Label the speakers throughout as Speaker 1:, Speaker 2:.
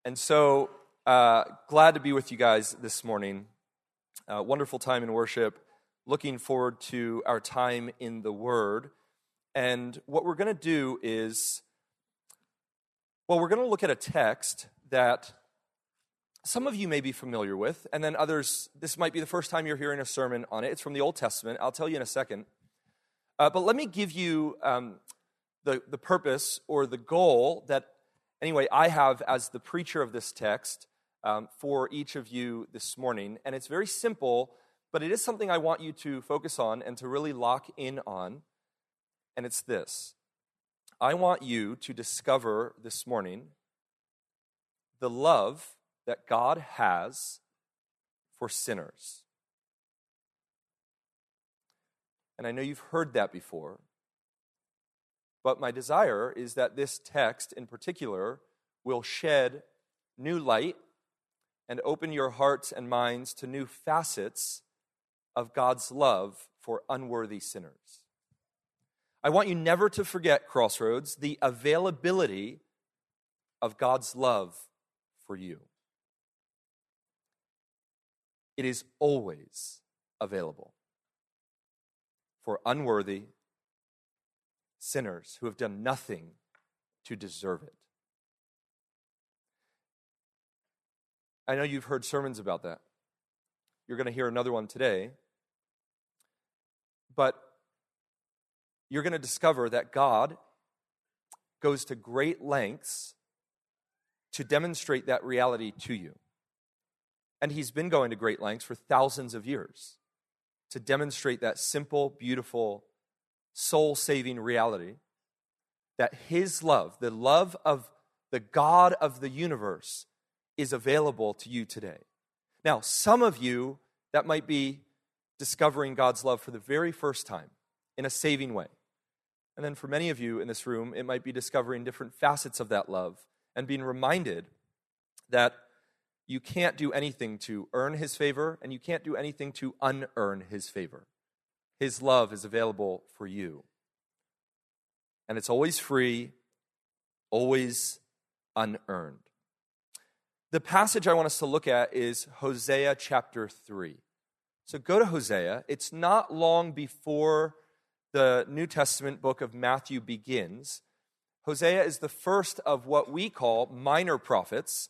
Speaker 1: And so, glad to be with you guys this morning. Wonderful time in worship. Looking forward to our time in the Word. And what we're going to do is, we're going to look at a text that some of you may be familiar with, and then others, this might be the first time you're hearing a sermon on it. It's from the Old Testament. I'll tell you in a second. But let me give you the purpose or the goal that, anyway, I have as the preacher of this text for each of you this morning. And it's very simple, but it is something I want you to focus on and to really lock in on. And it's this. I want you to discover this morning the love that God has for sinners. And I know you've heard that before, but my desire is that this text in particular will shed new light and open your hearts and minds to new facets of God's love for unworthy sinners. I want you never to forget, Crossroads, the availability of God's love for you. It is always available for unworthy sinners who have done nothing to deserve it. I know you've heard sermons about that. You're going to hear another one today. But you're going to discover that God goes to great lengths to demonstrate that reality to you. And he's been going to great lengths for thousands of years to demonstrate that simple, beautiful, soul-saving reality that his love, the love of the God of the universe, is available to you today. Now, some of you, that might be discovering God's love for the very first time in a saving way. And then for many of you in this room, it might be discovering different facets of that love and being reminded that you can't do anything to earn his favor, and you can't do anything to unearn his favor. His love is available for you. And it's always free, always unearned. The passage I want us to look at is Hosea chapter 3. So go to Hosea. It's not long before the New Testament book of Matthew begins. Hosea is the first of what we call minor prophets.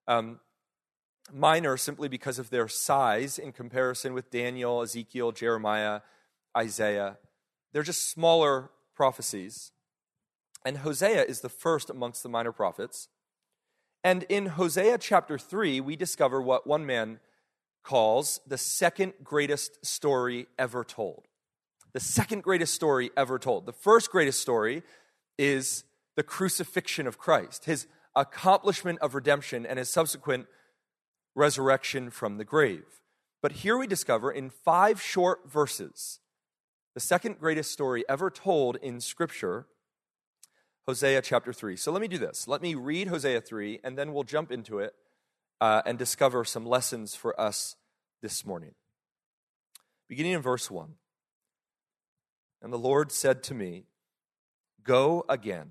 Speaker 1: Minor simply because of their size in comparison with Daniel, Ezekiel, Jeremiah, Isaiah. They're just smaller prophecies. And Hosea is the first amongst the minor prophets. And in Hosea chapter 3, we discover what one man calls the second greatest story ever told. The second greatest story ever told. The first greatest story is the crucifixion of Christ, his accomplishment of redemption and his subsequent resurrection from the grave. But here we discover in 5 short verses the second greatest story ever told in Scripture, Hosea chapter 3. So let me do this. Let me read Hosea 3, and then we'll jump into it and discover some lessons for us this morning. Beginning in verse 1. And the Lord said to me, "Go again.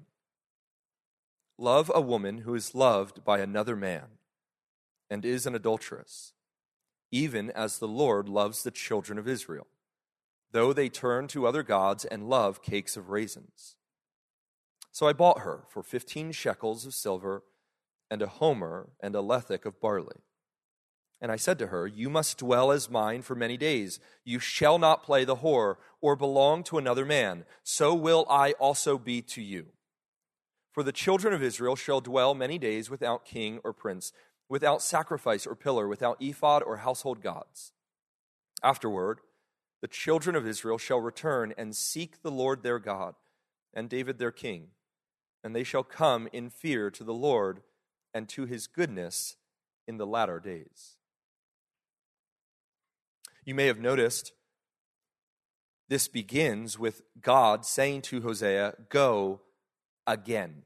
Speaker 1: Love a woman who is loved by another man and is an adulteress, even as the Lord loves the children of Israel, though they turn to other gods and love cakes of raisins. So I bought her for 15 shekels of silver and a homer and a lethek of barley. And I said to her, you must dwell as mine for many days. You shall not play the whore or belong to another man. So will I also be to you. For the children of Israel shall dwell many days without king or prince, without sacrifice or pillar, without ephod or household gods. Afterward, the children of Israel shall return and seek the Lord their God and David their king, and they shall come in fear to the Lord and to his goodness in the latter days." You may have noticed this begins with God saying to Hosea, "Go again."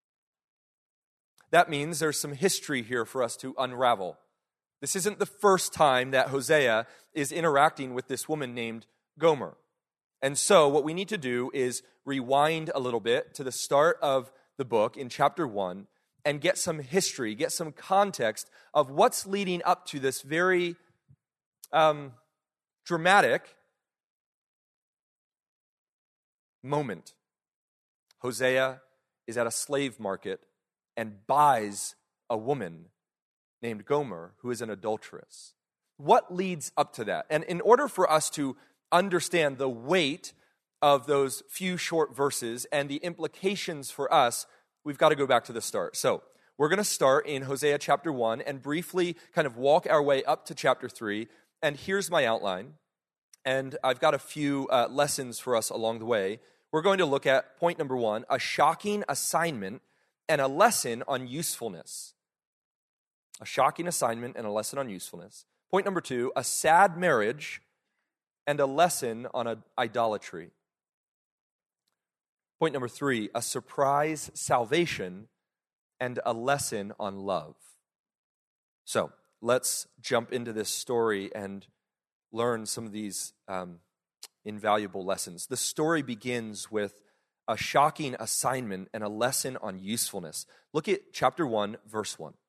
Speaker 1: That means there's some history here for us to unravel. This isn't the first time that Hosea is interacting with this woman named Gomer. And so what we need to do is rewind a little bit to the start of the book in chapter 1 and get some history, get some context of what's leading up to this very dramatic moment. Hosea is at a slave market and buys a woman named Gomer, who is an adulteress. What leads up to that? And in order for us to understand the weight of those few short verses and the implications for us, we've got to go back to the start. So we're going to start in Hosea chapter 1 and briefly kind of walk our way up to chapter 3. And here's my outline. And I've got a few lessons for us along the way. We're going to look at point number 1, a shocking assignment and a lesson on usefulness. A shocking assignment and a lesson on usefulness. Point number 2, a sad marriage and a lesson on idolatry. Point number 3, a surprise salvation and a lesson on love. So let's jump into this story and learn some of these invaluable lessons. The story begins with a shocking assignment and a lesson on usefulness. Look at chapter 1, verse 1.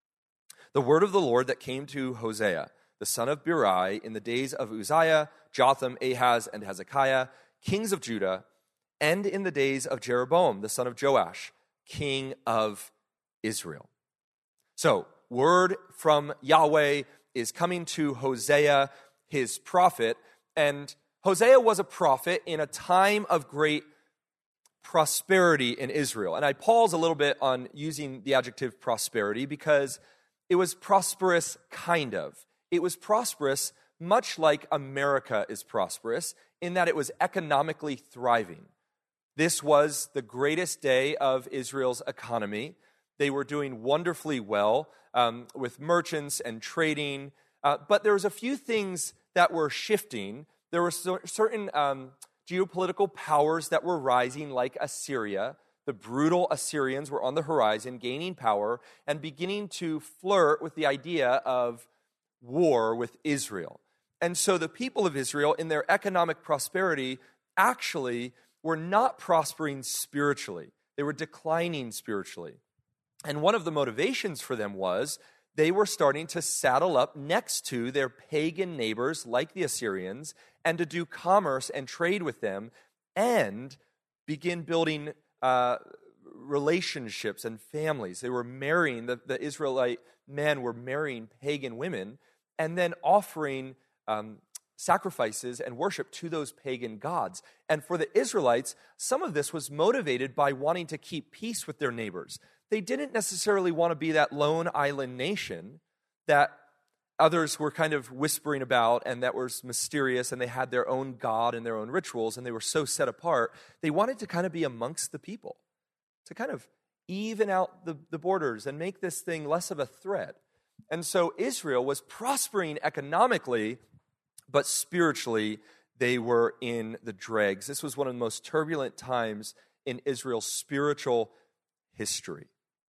Speaker 1: The word of the Lord that came to Hosea, the son of Beeri, in the days of Uzziah, Jotham, Ahaz, and Hezekiah, kings of Judah, and in the days of Jeroboam, the son of Joash, king of Israel. So, word from Yahweh is coming to Hosea, his prophet, and Hosea was a prophet in a time of great prosperity in Israel. And I pause a little bit on using the adjective prosperity because it was prosperous, kind of. It was prosperous much like America is prosperous in that it was economically thriving. This was the greatest day of Israel's economy. They were doing wonderfully well with merchants and trading. But there was a few things that were shifting. There were certain geopolitical powers that were rising, like Assyria. The brutal Assyrians were on the horizon, gaining power and beginning to flirt with the idea of war with Israel. And so the people of Israel, in their economic prosperity, actually were not prospering spiritually. They were declining spiritually. And one of the motivations for them was they were starting to saddle up next to their pagan neighbors like the Assyrians and to do commerce and trade with them and begin building relationships and families. They were marrying, the Israelite men were marrying pagan women and then offering sacrifices and worship to those pagan gods. And for the Israelites, some of this was motivated by wanting to keep peace with their neighbors. They didn't necessarily want to be that lone island nation that others were kind of whispering about and that was mysterious and they had their own god and their own rituals and they were so set apart. They wanted to kind of be amongst the people, to kind of even out the borders and make this thing less of a threat. And so Israel was prospering economically, but spiritually they were in the dregs. This was one of the most turbulent times in Israel's spiritual history.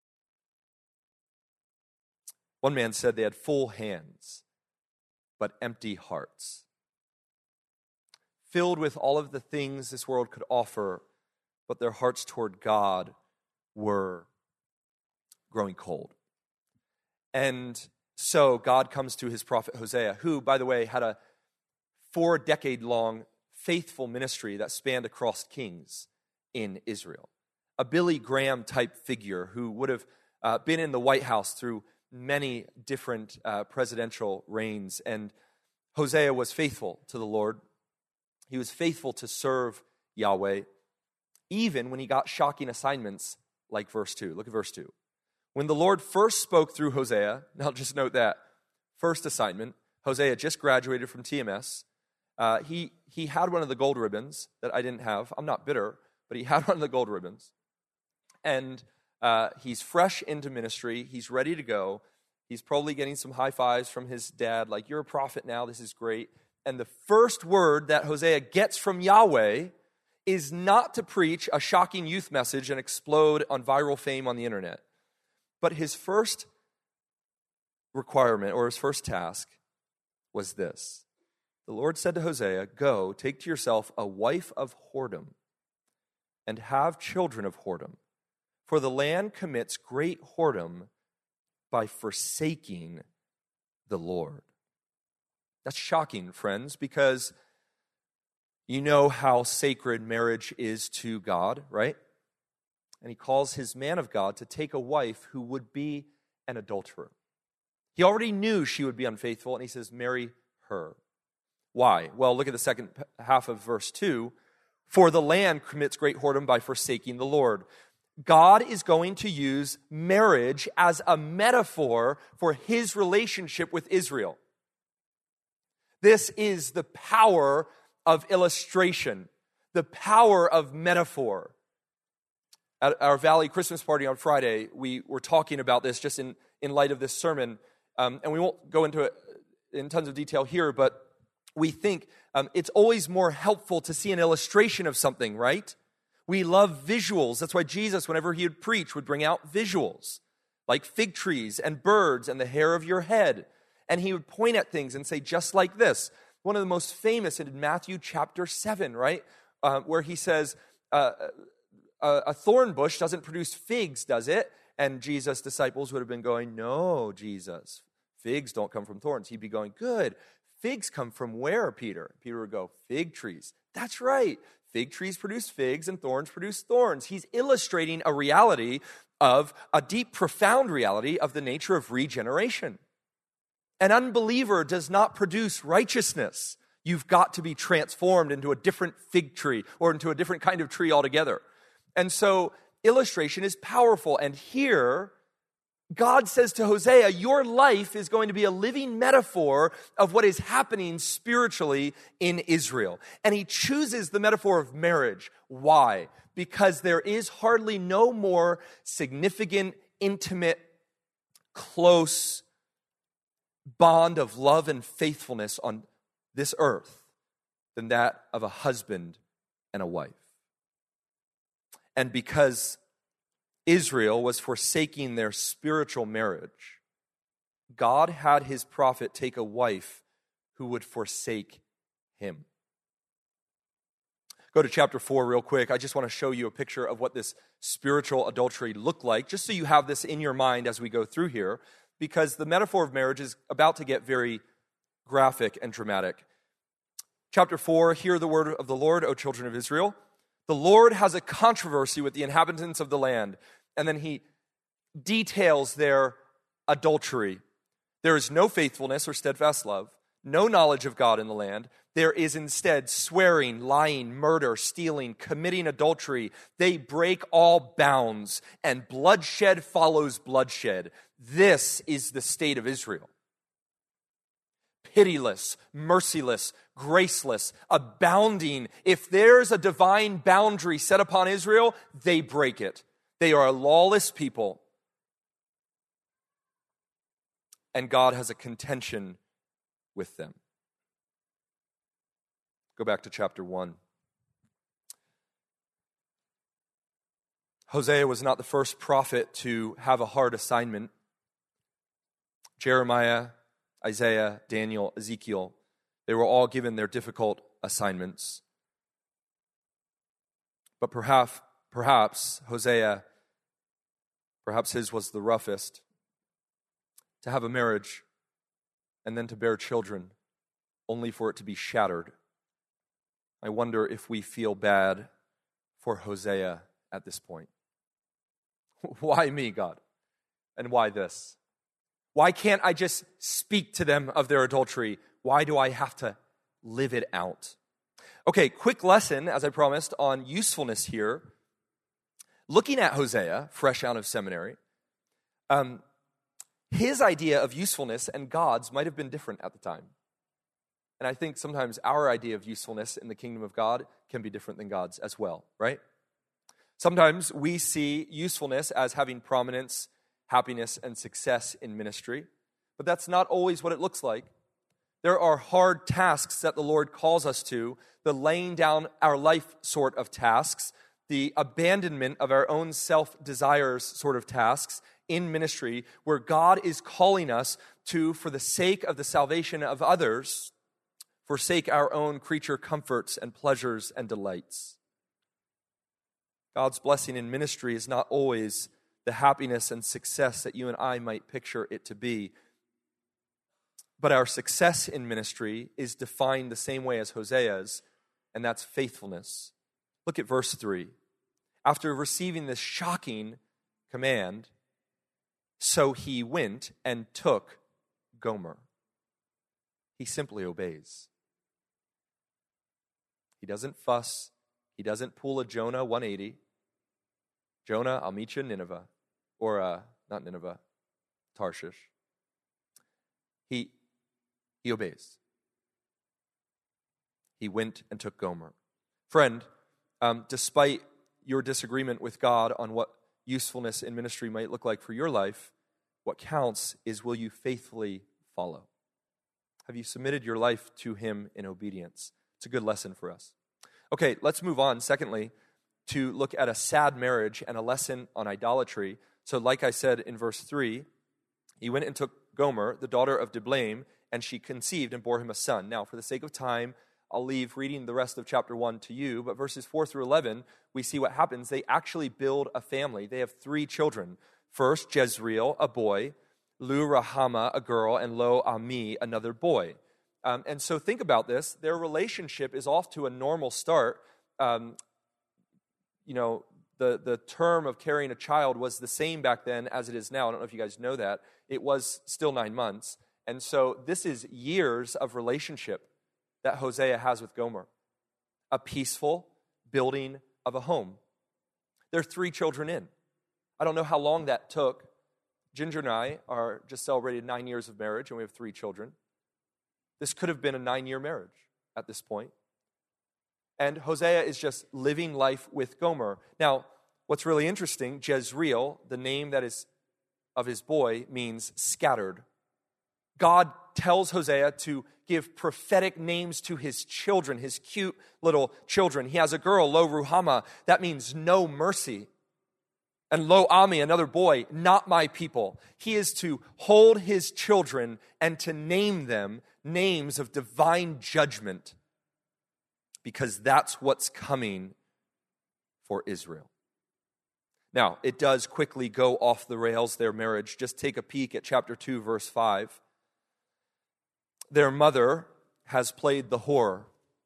Speaker 1: One man said they had full hands, but empty hearts. Filled with all of the things this world could offer, but their hearts toward God were growing cold. And so God comes to his prophet Hosea, who, by the way, had a 4-decade-long faithful ministry that spanned across kings in Israel. A Billy Graham type figure who would have been in the White House through many different presidential reigns. And Hosea was faithful to the Lord. He was faithful to serve Yahweh, even when he got shocking assignments like verse 2. Look at verse 2. When the Lord first spoke through Hosea, now just note that, first assignment, Hosea just graduated from TMS. He had one of the gold ribbons that I didn't have. I'm not bitter, but he had one of the gold ribbons. And he's fresh into ministry. He's ready to go. He's probably getting some high fives from his dad, like, you're a prophet now, this is great. And the first word that Hosea gets from Yahweh is not to preach a shocking youth message and explode on viral fame on the internet. But his first requirement, or his first task, was this. The Lord said to Hosea, go, take to yourself a wife of whoredom and have children of whoredom. For the land commits great whoredom by forsaking the Lord. That's shocking, friends, because you know how sacred marriage is to God, right? And he calls his man of God to take a wife who would be an adulterer. He already knew she would be unfaithful, and he says, marry her. Why? Well, look at the second half of verse 2. For the land commits great whoredom by forsaking the Lord. God is going to use marriage as a metaphor for his relationship with Israel. This is the power of illustration, the power of metaphor. At our Valley Christmas party on Friday, we were talking about this just in light of this sermon, and we won't go into it in tons of detail here, but we think it's always more helpful to see an illustration of something, right? We love visuals. That's why Jesus, whenever he would preach, would bring out visuals, like fig trees and birds and the hair of your head. And he would point at things and say, just like this. One of the most famous in Matthew chapter 7, right? Where he says, a thorn bush doesn't produce figs, does it? And Jesus' disciples would have been going, no, Jesus, figs don't come from thorns. He'd be going, good. Figs come from where, Peter? Peter would go, fig trees. That's right. Fig trees produce figs and thorns produce thorns. He's illustrating a reality of a deep, profound reality of the nature of regeneration. An unbeliever does not produce righteousness. You've got to be transformed into a different fig tree or into a different kind of tree altogether. And so illustration is powerful. And here, God says to Hosea, your life is going to be a living metaphor of what is happening spiritually in Israel. And he chooses the metaphor of marriage. Why? Because there is hardly no more significant, intimate, close bond of love and faithfulness on this earth than that of a husband and a wife. And because Israel was forsaking their spiritual marriage, God had his prophet take a wife who would forsake him. Go to chapter 4 real quick. I just want to show you a picture of what this spiritual adultery looked like, just so you have this in your mind as we go through here, because the metaphor of marriage is about to get very graphic and dramatic. Chapter 4, hear the word of the Lord, O children of Israel. The Lord has a controversy with the inhabitants of the land. And then he details their adultery. There is no faithfulness or steadfast love, no knowledge of God in the land. There is instead swearing, lying, murder, stealing, committing adultery. They break all bounds, and bloodshed follows bloodshed. This is the state of Israel. Pitiless, merciless, graceless, abounding. If there's a divine boundary set upon Israel, they break it. They are a lawless people. And God has a contention with them. Go back to chapter 1. Hosea was not the first prophet to have a hard assignment. Jeremiah, Isaiah, Daniel, Ezekiel, they were all given their difficult assignments. But perhaps Hosea, perhaps his was the roughest, to have a marriage and then to bear children, only for it to be shattered. I wonder if we feel bad for Hosea at this point. Why me, God? And why this? Why can't I just speak to them of their adultery? Why do I have to live it out? Okay, quick lesson, as I promised, on usefulness here. Looking at Hosea, fresh out of seminary, his idea of usefulness and God's might have been different at the time. And I think sometimes our idea of usefulness in the kingdom of God can be different than God's as well, right? Sometimes we see usefulness as having prominence, happiness, and success in ministry, but that's not always what it looks like. There are hard tasks that the Lord calls us to, the laying down our life sort of tasks, the abandonment of our own self-desires sort of tasks in ministry, where God is calling us to, for the sake of the salvation of others, forsake our own creature comforts and pleasures and delights. God's blessing in ministry is not always the happiness and success that you and I might picture it to be. But our success in ministry is defined the same way as Hosea's, and that's faithfulness. Look at verse 3. After receiving this shocking command, so he went and took Gomer. He simply obeys. He doesn't fuss. He doesn't pull a Jonah 180. Jonah, I'll meet you in Nineveh. Or, not Nineveh, Tarshish. He obeys. He went and took Gomer. Friend, despite your disagreement with God on what usefulness in ministry might look like for your life, what counts is, will you faithfully follow? Have you submitted your life to him in obedience? It's a good lesson for us. Okay, let's move on, secondly, to look at a sad marriage and a lesson on idolatry. So like I said in verse 3, he went and took Gomer, the daughter of Diblaim, and she conceived and bore him a son. Now, for the sake of time, I'll leave reading the rest of chapter 1 to you, but verses 4 through 11, we see what happens. They actually build a family. They have 3 children. First, Jezreel, a boy, Lo-Ruhamah, a girl, and Lo-Ami, another boy. And so think about this. Their relationship is off to a normal start. The term of carrying a child was the same back then as it is now. I don't know if you guys know that. It was still 9 months. And so this is years of relationship that Hosea has with Gomer. A peaceful building of a home. There are 3 children in. I don't know how long that took. Ginger and I are just celebrated 9 years of marriage, and we have 3 children. This could have been a 9-year marriage at this point. And Hosea is just living life with Gomer. Now, what's really interesting, Jezreel, the name that is of his boy, means scattered. God tells Hosea to give prophetic names to his children, his cute little children. He has a girl, Lo-Ruhamah, that means no mercy. And Lo-Ami, another boy, not my people. He is to hold his children and to name them names of divine judgment, because that's what's coming for Israel. Now, it does quickly go off the rails, their marriage. Just take a peek at chapter 2, verse 5. Their mother has played the whore,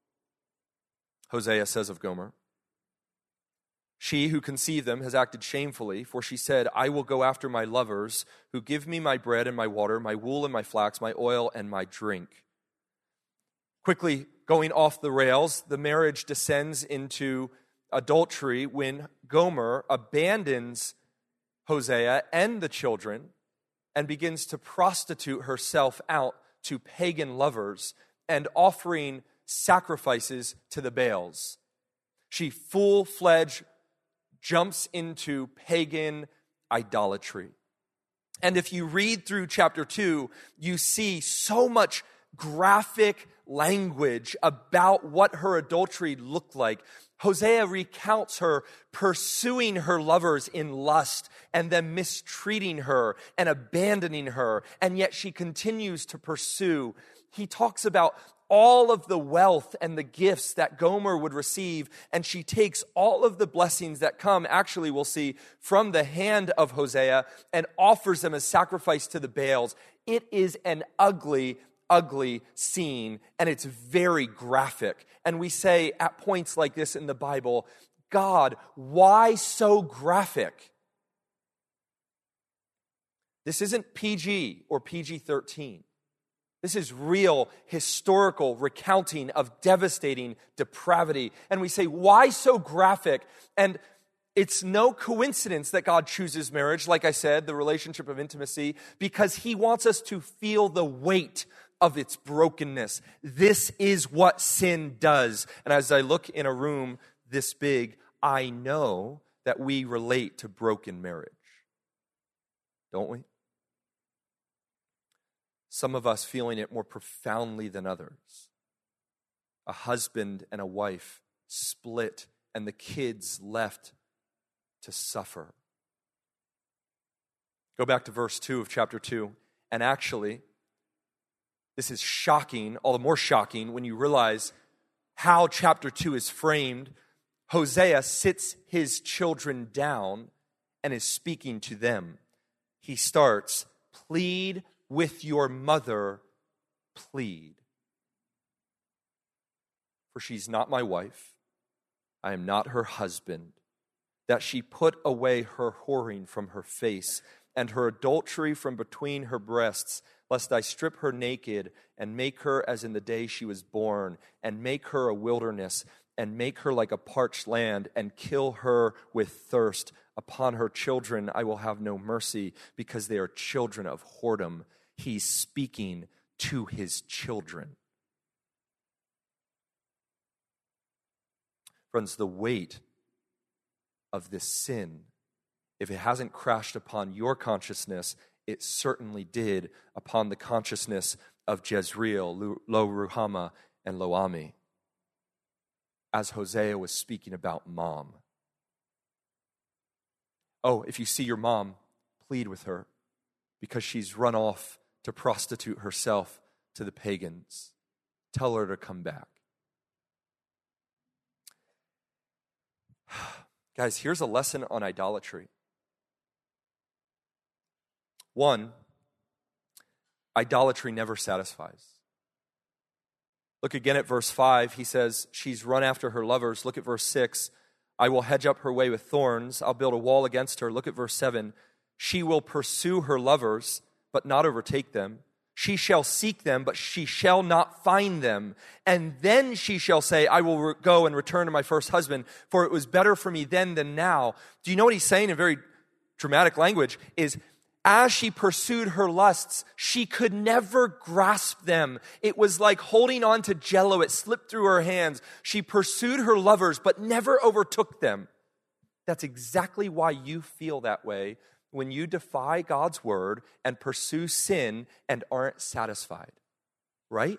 Speaker 1: Hosea says of Gomer. She who conceived them has acted shamefully, for she said, I will go after my lovers, who give me my bread and my water, my wool and my flax, my oil and my drink. Quickly going off the rails, the marriage descends into adultery when Gomer abandons Hosea and the children and begins to prostitute herself out to pagan lovers and offering sacrifices to the Baals. She full-fledged jumps into pagan idolatry. And if you read through chapter 2, you see so much graphic language about what her adultery looked like. Hosea recounts her pursuing her lovers in lust and then mistreating her and abandoning her, and yet she continues to pursue. He talks about all of the wealth and the gifts that Gomer would receive, and she takes all of the blessings that come, actually we'll see, from the hand of Hosea and offers them as sacrifice to the Baals. It is an ugly scene, and it's very graphic. And we say at points like this in the Bible, God, why so graphic? This isn't PG or PG-13. This is real historical recounting of devastating depravity. And we say, why so graphic? And it's no coincidence that God chooses marriage, like I said, the relationship of intimacy, because he wants us to feel the weight of its brokenness. This is what sin does. And as I look in a room this big, I know that we relate to broken marriage. Don't we? Some of us feeling it more profoundly than others. A husband and a wife split and the kids left to suffer. Go back to verse 2 of chapter 2. And actually, this is shocking, all the more shocking when you realize how chapter 2 is framed. Hosea sits his children down and is speaking to them. He starts, plead with your mother, plead. For she's not my wife, I am not her husband, that she put away her whoring from her face and her adultery from between her breasts, lest I strip her naked and make her as in the day she was born, and make her a wilderness, and make her like a parched land, and kill her with thirst. Upon her children I will have no mercy, because they are children of whoredom. He's speaking to his children. Friends, the weight of this sin, if it hasn't crashed upon your consciousness, it certainly did upon the consciousness of Jezreel, Lo-Ruhamah, and Lo-Ammi, as Hosea was speaking about mom. Oh, if you see your mom, plead with her, because she's run off to prostitute herself to the pagans. Tell her to come back. Guys, here's a lesson on idolatry. One, idolatry never satisfies. Look again at verse 5. He says, she's run after her lovers. Look at verse 6. I will hedge up her way with thorns. I'll build a wall against her. Look at verse 7. She will pursue her lovers, but not overtake them. She shall seek them, but she shall not find them. And then she shall say, I will go and return to my first husband, for it was better for me then than now. Do you know what he's saying in very dramatic language? Is as she pursued her lusts, she could never grasp them. It was like holding on to jello. It slipped through her hands. She pursued her lovers, but never overtook them. That's exactly why you feel that way when you defy God's word and pursue sin and aren't satisfied, right?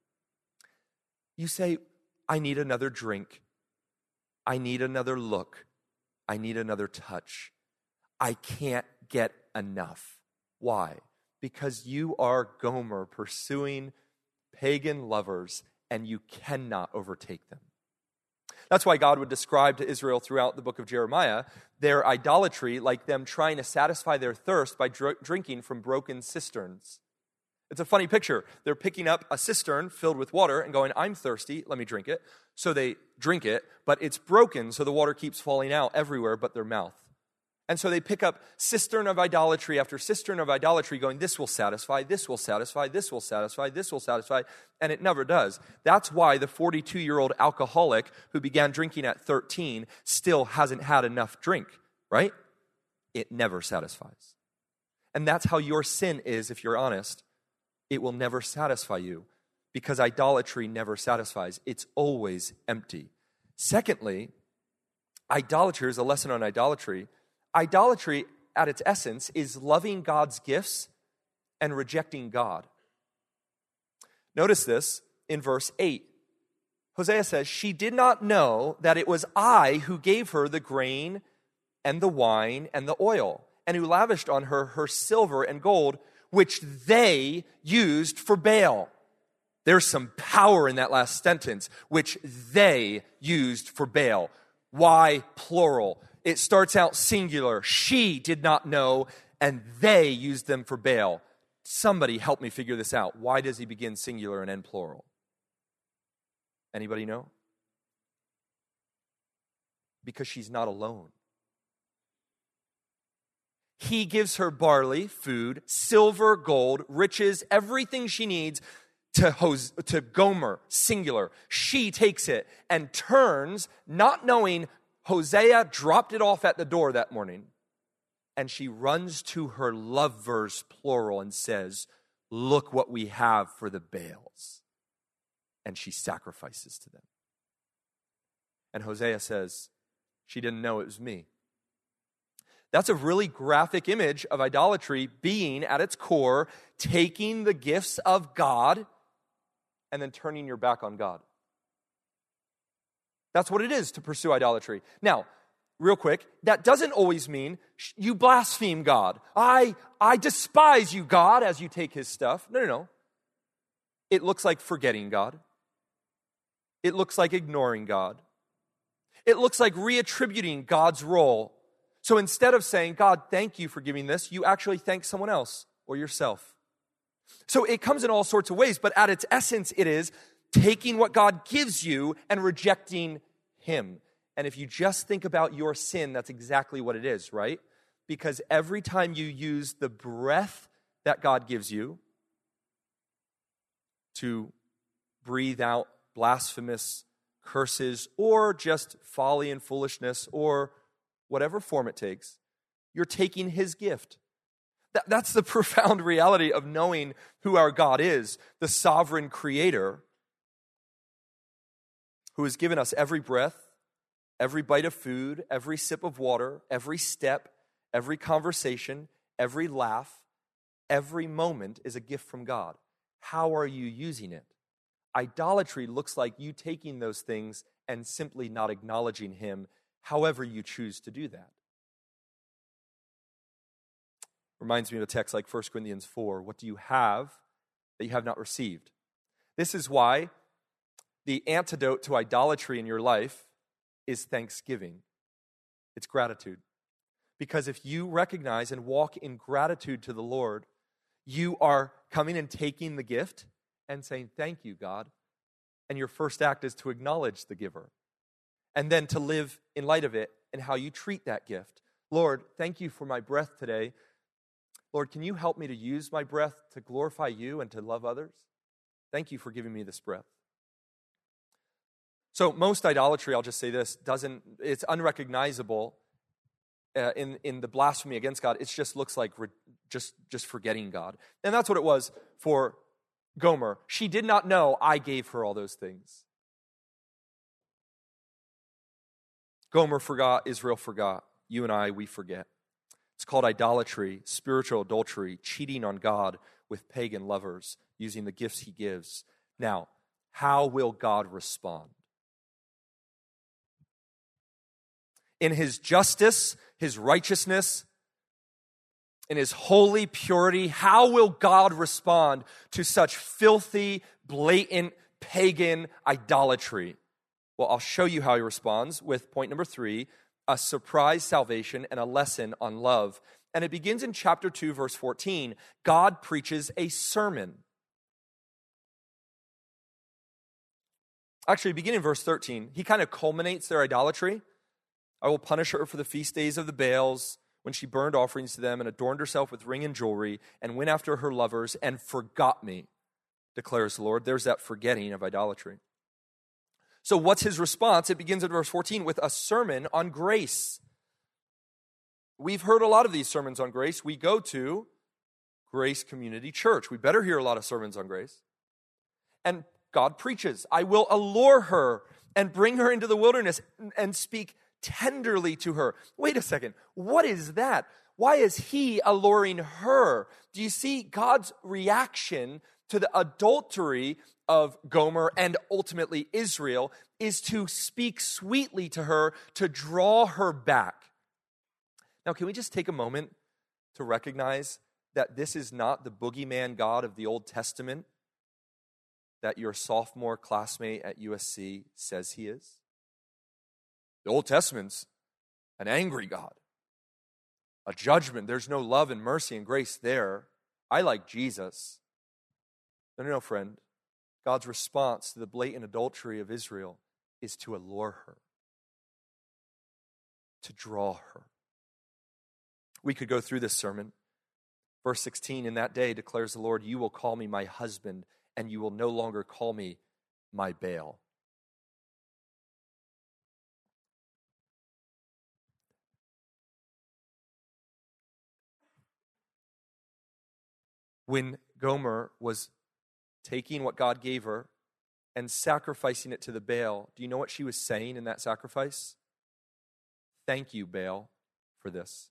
Speaker 1: You say, I need another drink. I need another look. I need another touch. I can't get enough. Why? Because you are Gomer pursuing pagan lovers and you cannot overtake them. That's why God would describe to Israel throughout the book of Jeremiah their idolatry like them trying to satisfy their thirst by drinking from broken cisterns. It's a funny picture. They're picking up a cistern filled with water and going, I'm thirsty, let me drink it. So they drink it, but it's broken, so the water keeps falling out everywhere but their mouth. And so they pick up cistern of idolatry after cistern of idolatry going, this will satisfy, this will satisfy, this will satisfy, this will satisfy, and it never does. That's why the 42-year-old alcoholic who began drinking at 13 still hasn't had enough drink, right? It never satisfies. And that's how your sin is, if you're honest. It will never satisfy you because idolatry never satisfies. It's always empty. Secondly, idolatry is a lesson on idolatry. Idolatry, at its essence, is loving God's gifts and rejecting God. Notice this in verse 8. Hosea says, she did not know that it was I who gave her the grain and the wine and the oil, and who lavished on her her silver and gold, which they used for Baal. There's some power in that last sentence, which they used for Baal. Why plural? It starts out singular. She did not know, and they used them for Baal. Somebody help me figure this out. Why does he begin singular and end plural? Anybody know? Because she's not alone. He gives her barley, food, silver, gold, riches, everything she needs to Gomer, singular. She takes it and turns, not knowing Hosea dropped it off at the door that morning, and she runs to her lovers, plural, and says, look what we have for the Baals. And she sacrifices to them. And Hosea says, she didn't know it was me. That's a really graphic image of idolatry being, at its core, taking the gifts of God and then turning your back on God. That's what it is to pursue idolatry. Now, real quick, that doesn't always mean you blaspheme God. I despise you, God, as you take his stuff. No. It looks like forgetting God. It looks like ignoring God. It looks like reattributing God's role. So instead of saying, God, thank you for giving this, you actually thank someone else or yourself. So it comes in all sorts of ways, but at its essence, it is taking what God gives you and rejecting him. And if you just think about your sin, that's exactly what it is, right? Because every time you use the breath that God gives you to breathe out blasphemous curses or just folly and foolishness or whatever form it takes, you're taking his gift. That's the profound reality of knowing who our God is, the sovereign creator who has given us every breath, every bite of food, every sip of water, every step, every conversation, every laugh, every moment is a gift from God. How are you using it? Idolatry looks like you taking those things and simply not acknowledging him, however you choose to do that. Reminds me of a text like 1 Corinthians 4. What do you have that you have not received? This is why the antidote to idolatry in your life is thanksgiving. It's gratitude. Because if you recognize and walk in gratitude to the Lord, you are coming and taking the gift and saying, thank you, God. And your first act is to acknowledge the giver. And then to live in light of it and how you treat that gift. Lord, thank you for my breath today. Lord, can you help me to use my breath to glorify you and to love others? Thank you for giving me this breath. So most idolatry, I'll just say this, it's unrecognizable in the blasphemy against God. It just looks like just forgetting God. And that's what it was for Gomer. She did not know I gave her all those things. Gomer forgot, Israel forgot. You and I, we forget. It's called idolatry, spiritual adultery, cheating on God with pagan lovers, using the gifts he gives. Now, how will God respond? In his justice, his righteousness, in his holy purity, how will God respond to such filthy, blatant, pagan idolatry? Well, I'll show you how he responds with point number 3, a surprise salvation and a lesson on love. And it begins in chapter 2, verse 14. God preaches a sermon. Actually, beginning in verse 13, he kind of culminates their idolatry. I will punish her for the feast days of the Baals, when she burned offerings to them and adorned herself with ring and jewelry and went after her lovers and forgot me, declares the Lord. There's that forgetting of idolatry. So what's his response? It begins at verse 14 with a sermon on grace. We've heard a lot of these sermons on grace. We go to Grace Community Church. We better hear a lot of sermons on grace. And God preaches, I will allure her and bring her into the wilderness and speak tenderly to her. Wait a second. What is that? Why is he alluring her? Do you see God's reaction to the adultery of Gomer and ultimately Israel is to speak sweetly to her, to draw her back? Now, can we just take a moment to recognize that this is not the boogeyman God of the Old Testament that your sophomore classmate at USC says he is? The Old Testament's an angry God, a judgment. There's no love and mercy and grace there. I like Jesus. No, friend. God's response to the blatant adultery of Israel is to allure her, to draw her. We could go through this sermon. Verse 16, in that day, declares the Lord, you will call me my husband, and you will no longer call me my Baal. When Gomer was taking what God gave her and sacrificing it to the Baal, do you know what she was saying in that sacrifice? Thank you, Baal, for this.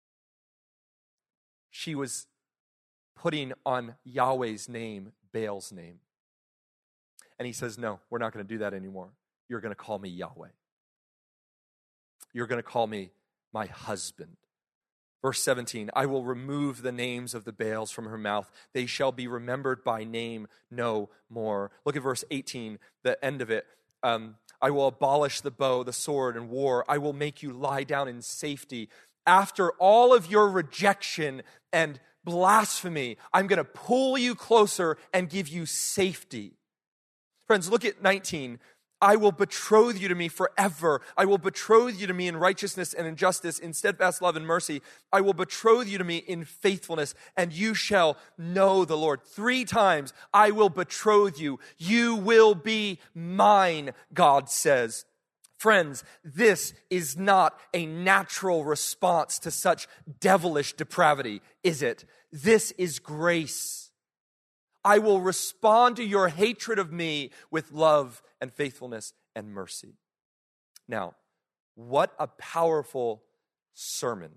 Speaker 1: She was putting on Yahweh's name, Baal's name. And he says, no, we're not going to do that anymore. You're going to call me Yahweh. You're going to call me my husband. Verse 17, I will remove the names of the Baals from her mouth. They shall be remembered by name no more. Look at verse 18, the end of it. I will abolish the bow, the sword, and war. I will make you lie down in safety. After all of your rejection and blasphemy, I'm going to pull you closer and give you safety. Friends, look at 19. I will betroth you to me forever. I will betroth you to me in righteousness and in justice, in steadfast love and mercy. I will betroth you to me in faithfulness, and you shall know the Lord. 3 times, I will betroth you. You will be mine, God says. Friends, this is not a natural response to such devilish depravity, is it? This is grace. I will respond to your hatred of me with love and faithfulness and mercy. Now, what a powerful sermon.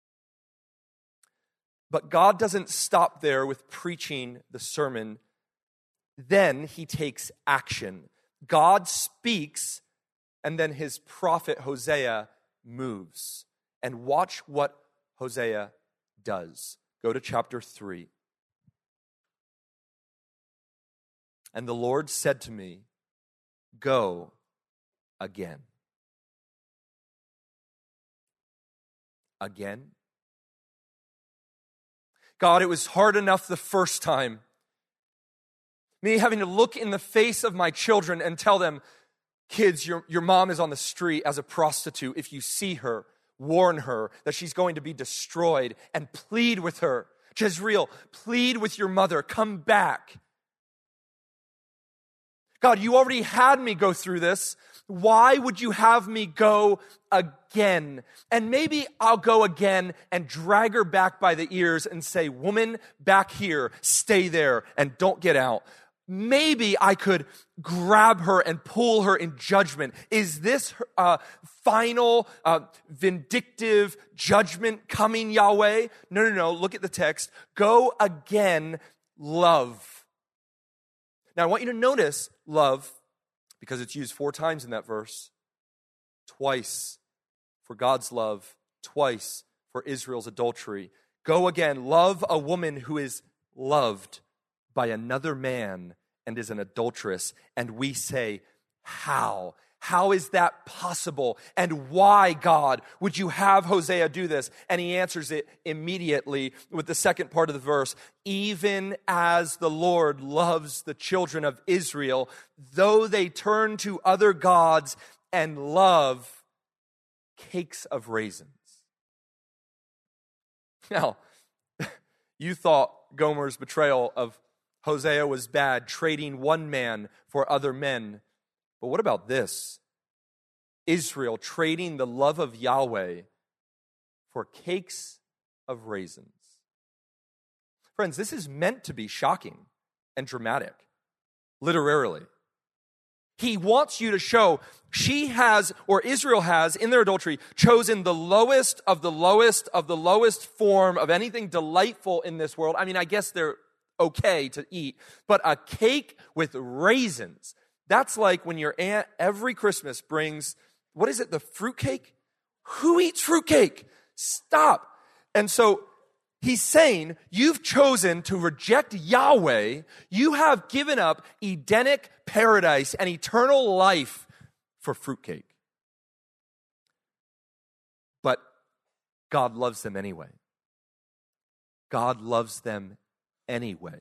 Speaker 1: But God doesn't stop there with preaching the sermon. Then he takes action. God speaks, and then his prophet Hosea moves. And watch what Hosea does. Go to chapter 3. And the Lord said to me, go again. Again? God, it was hard enough the first time. Me having to look in the face of my children and tell them, kids, your mom is on the street as a prostitute. If you see her, warn her that she's going to be destroyed, and plead with her. Jezreel, plead with your mother, come back. God, you already had me go through this. Why would you have me go again? And maybe I'll go again and drag her back by the ears and say, woman, back here, stay there, and don't get out. Maybe I could grab her and pull her in judgment. Is this final vindictive judgment coming, Yahweh? No. Look at the text. Go again, love. Now, I want you to notice love, because it's used 4 times in that verse. Twice for God's love, twice for Israel's adultery. Go again, love a woman who is loved by another man and is an adulteress. And we say, how? How is that possible? And why, God, would you have Hosea do this? And he answers it immediately with the second part of the verse. Even as the Lord loves the children of Israel, though they turn to other gods and love cakes of raisins. Now, you thought Gomer's betrayal of Hosea was bad, trading one man for other men. But what about this? Israel trading the love of Yahweh for cakes of raisins. Friends, this is meant to be shocking and dramatic, literally. He wants you to show she has, or Israel has, in their adultery, chosen the lowest of the lowest of the lowest form of anything delightful in this world. I mean, I guess they're okay to eat, but a cake with raisins. That's like when your aunt every Christmas brings, what is it, the fruitcake? Who eats fruitcake? Stop. And so he's saying, you've chosen to reject Yahweh. You have given up Edenic paradise and eternal life for fruitcake. But God loves them anyway. God loves them anyway.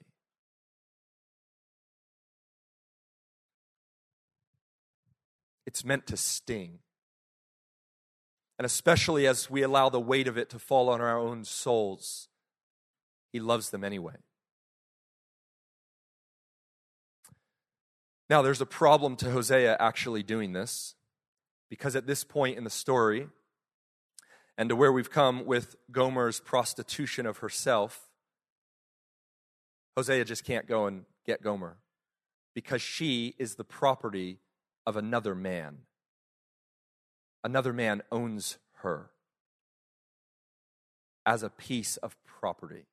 Speaker 1: It's meant to sting. And especially as we allow the weight of it to fall on our own souls, he loves them anyway. Now, there's a problem to Hosea actually doing this, because at this point in the story, and to where we've come with Gomer's prostitution of herself, Hosea just can't go and get Gomer, because she is the property of another man. Another man owns her as a piece of property.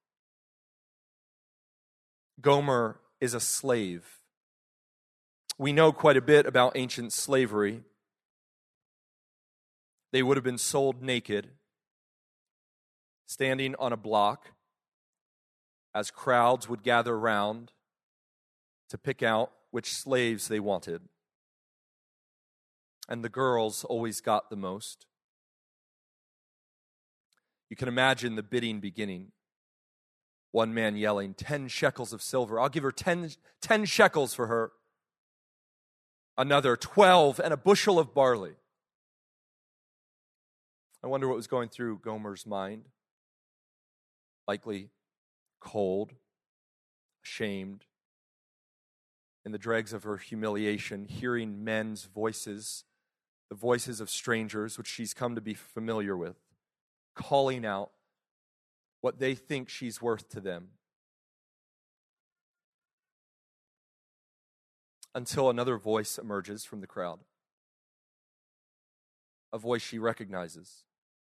Speaker 1: Gomer is a slave. We know quite a bit about ancient slavery. They would have been sold naked, standing on a block, as crowds would gather around to pick out which slaves they wanted. and the girls always got the most. You can imagine the bidding beginning. One man yelling, 10 shekels of silver. I'll give her 10 shekels for her. Another, 12 and a bushel of barley. I wonder what was going through Gomer's mind. Likely cold, ashamed, in the dregs of her humiliation, hearing men's voices, the voices of strangers, which she's come to be familiar with, calling out what they think she's worth to them. Until another voice emerges from the crowd, a voice she recognizes.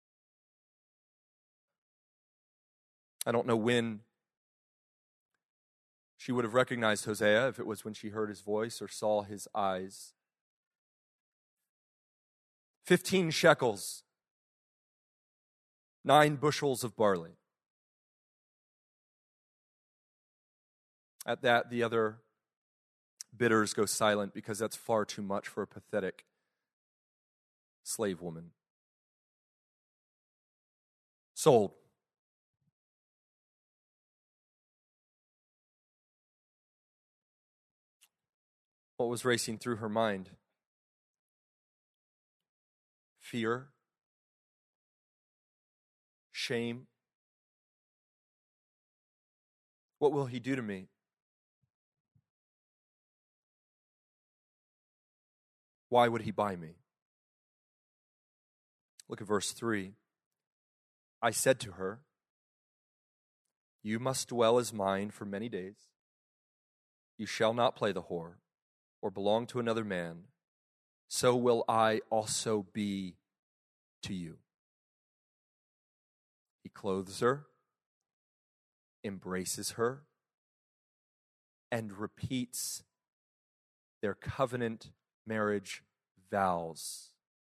Speaker 1: I don't know when she would have recognized Hosea, if it was when she heard his voice or saw his eyes. 15 shekels, 9 bushels of barley. At that, the other bidders go silent because that's far too much for a pathetic slave woman. Sold. What was racing through her mind? Fear, shame. What will he do to me? Why would he buy me? Look at verse 3. I said to her, you must dwell as mine for many days. You shall not play the whore or belong to another man. So will I also be to you. He clothes her, embraces her, and repeats their covenant marriage vows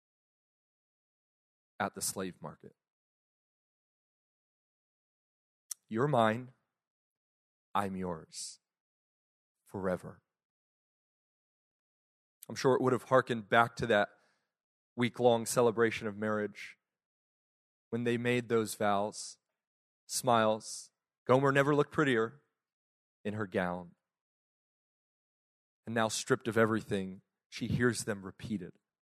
Speaker 1: at the slave market. You're mine, I'm yours, forever. I'm sure it would have hearkened back to that week-long celebration of marriage when they made those vows. Smiles. Gomer never looked prettier in her gown. And now, stripped of everything, she hears them repeated.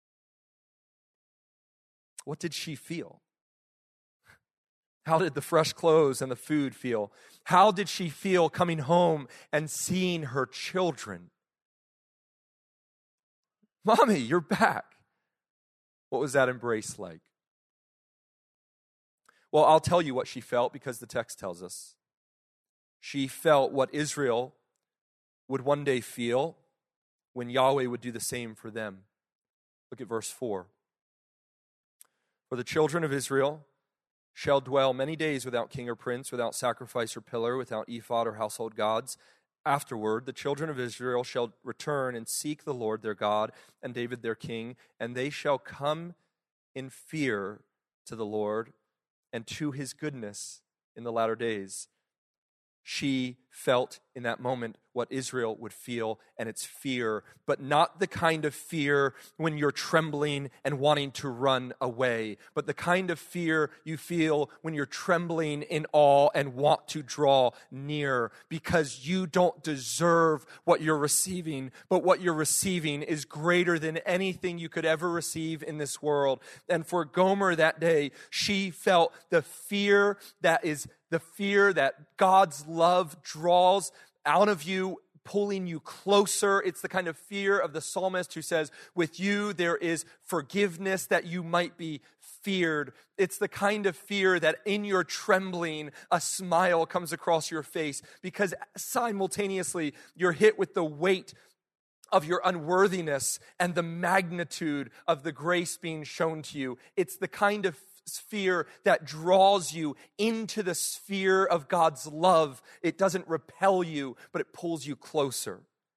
Speaker 1: What did she feel? How did the fresh clothes and the food feel? How did she feel coming home and seeing her children? Mommy, you're back. What was that embrace like? Well, I'll tell you what she felt because the text tells us. She felt what Israel would one day feel when Yahweh would do the same for them. Look at verse 4. For the children of Israel shall dwell many days without king or prince, without sacrifice or pillar, without ephod or household gods. Afterward, the children of Israel shall return and seek the Lord their God and David their king, and they shall come in fear to the Lord and to his goodness in the latter days. She felt in that moment what Israel would feel, and it's fear, but not the kind of fear when you're trembling and wanting to run away, but the kind of fear you feel when you're trembling in awe and want to draw near, because you don't deserve what you're receiving, but what you're receiving is greater than anything you could ever receive in this world. And for Gomer that day, she felt the fear that God's love draws out of you, pulling you closer. It's the kind of fear of the psalmist who says, with you there is forgiveness that you might be feared. It's the kind of fear that in your trembling, a smile comes across your face because simultaneously you're hit with the weight of your unworthiness and the magnitude of the grace being shown to you. It's the kind of sphere that draws you into the sphere of God's love. It doesn't repel you, but it pulls you closer.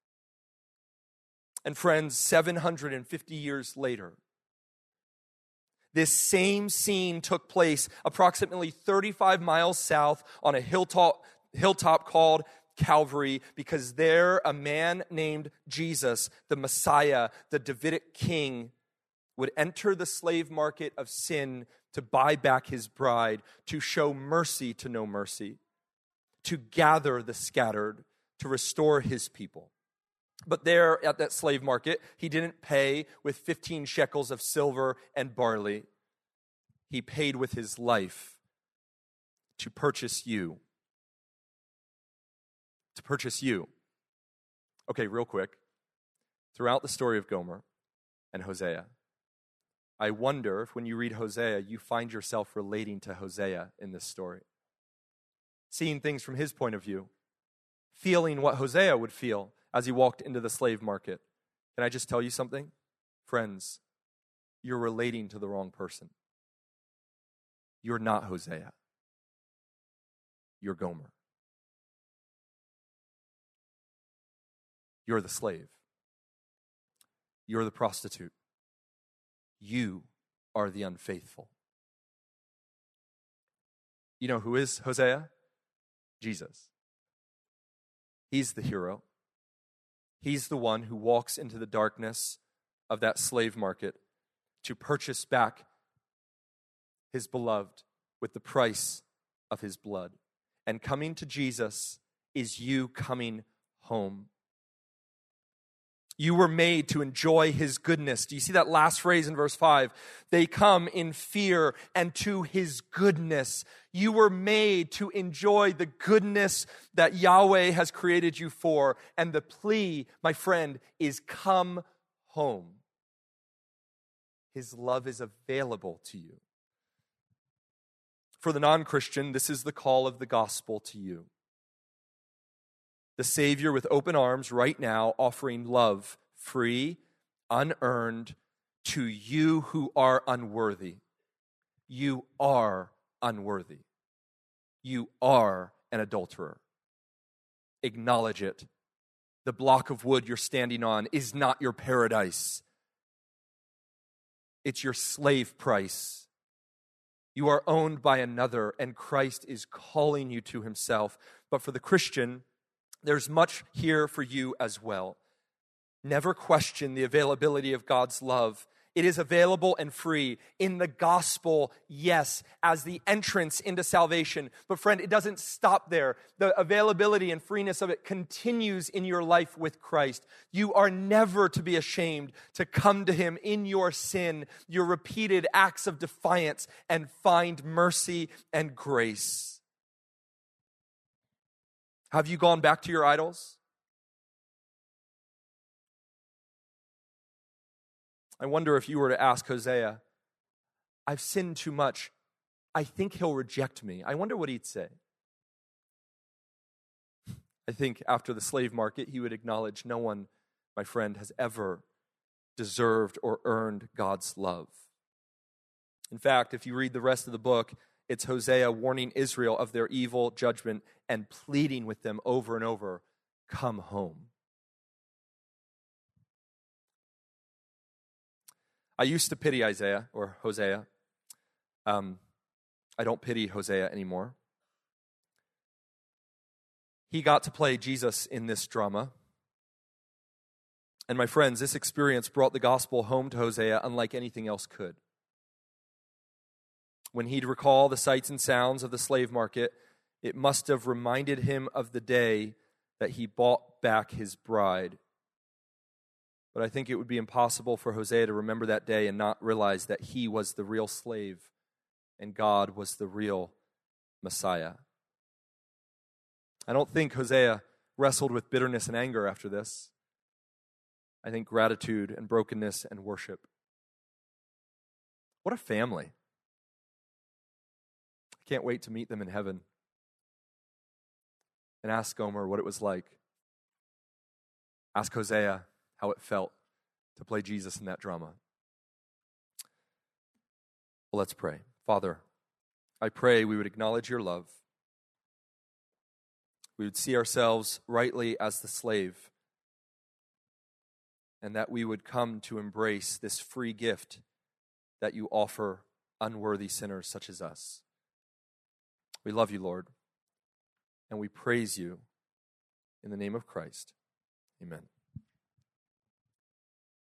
Speaker 1: And friends, 750 years later, this same scene took place approximately 35 miles south on a hilltop called Calvary, because there a man named Jesus, the Messiah, the Davidic king, would enter the slave market of sin to buy back his bride, to show mercy to no mercy, to gather the scattered, to restore his people. But there at that slave market, he didn't pay with 15 shekels of silver and barley. He paid with his life to purchase you. To purchase you. Okay, real quick. Throughout the story of Gomer and Hosea, I wonder if when you read Hosea, you find yourself relating to Hosea in this story. Seeing things from his point of view. Feeling what Hosea would feel as he walked into the slave market. Can I just tell you something? Friends, you're relating to the wrong person. You're not Hosea. You're Gomer. You're the slave. You're the prostitute. You are the unfaithful. You know who is Hosea? Jesus. He's the hero. He's the one who walks into the darkness of that slave market to purchase back his beloved with the price of his blood. And coming to Jesus is you coming home. You were made to enjoy his goodness. Do you see that last phrase in verse 5? They come in fear and to his goodness. You were made to enjoy the goodness that Yahweh has created you for. And the plea, my friend, is come home. His love is available to you. For the non-Christian, this is the call of the gospel to you. The Savior with open arms right now offering love, free, unearned, to you who are unworthy. You are unworthy. You are an adulterer. Acknowledge it. The block of wood you're standing on is not your paradise. It's your slave price. You are owned by another, and Christ is calling you to himself. But for the Christian, there's much here for you as well. Never question the availability of God's love. It is available and free in the gospel, yes, as the entrance into salvation. But friend, it doesn't stop there. The availability and freeness of it continues in your life with Christ. You are never to be ashamed to come to him in your sin, your repeated acts of defiance, and find mercy and grace. Have you gone back to your idols? I wonder if you were to ask Hosea, I've sinned too much. I think he'll reject me. I wonder what he'd say. I think after the slave market, he would acknowledge no one, my friend, has ever deserved or earned God's love. In fact, if you read the rest of the book, it's Hosea warning Israel of their evil judgment and pleading with them over and over, come home. I used to pity Isaiah or Hosea. I don't pity Hosea anymore. He got to play Jesus in this drama. And my friends, this experience brought the gospel home to Hosea unlike anything else could. When he'd recall the sights and sounds of the slave market, it must have reminded him of the day that he bought back his bride. But I think it would be impossible for Hosea to remember that day and not realize that he was the real slave and God was the real Messiah. I don't think Hosea wrestled with bitterness and anger after this. I think gratitude and brokenness and worship. What a family. I can't wait to meet them in heaven and ask Gomer what it was like. Ask Hosea how it felt to play Jesus in that drama. Well, let's pray. Father, I pray we would acknowledge your love. We would see ourselves rightly as the slave, and that we would come to embrace this free gift that you offer unworthy sinners such as us. We love you, Lord, and we praise you in the name of Christ. Amen.